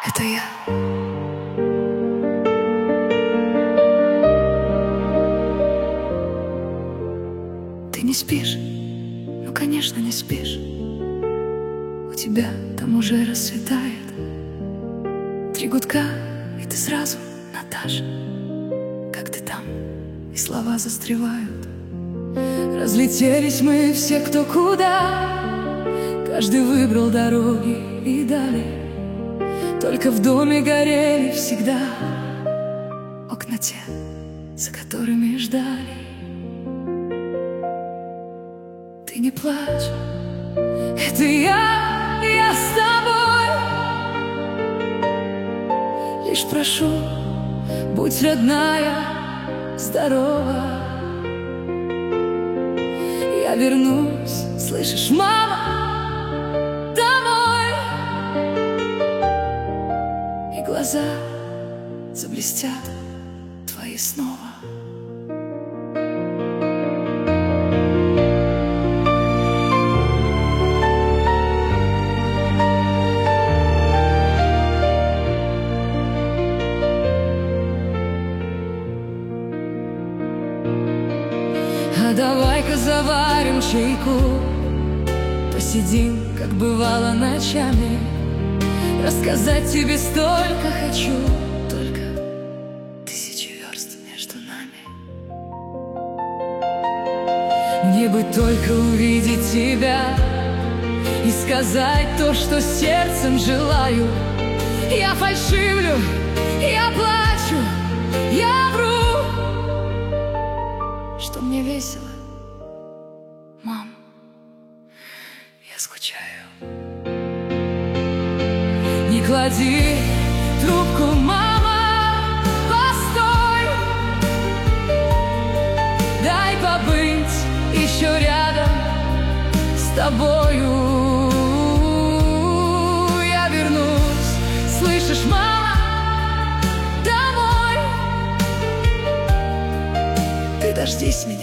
Это я. Ты не спишь? Ну, конечно, не спишь. У тебя там уже расцветает 3 гудка, и ты сразу, Наташа. Как ты там? И слова застревают. Разлетелись мы все кто куда, каждый выбрал дороги и дали. Только в доме горели всегда окна те, за которыми ждали. Ты не плачь, это я с тобой. Лишь прошу, будь родная, здорова. Я вернусь, слышишь, мама, домой. И глаза заблестят твои снова. А давай-ка заварим чайку, посидим, как бывало ночами. Рассказать тебе столько хочу, только 1000 верст между нами. Мне бы только увидеть тебя и сказать то, что сердцем желаю. Я фальшивлю, я плачу, я вру, что мне весело, мам, я скучаю. Не клади трубку, мама, постой. Дай побыть еще рядом с тобою. Я вернусь, слышишь, мама, домой. Ты дождись меня.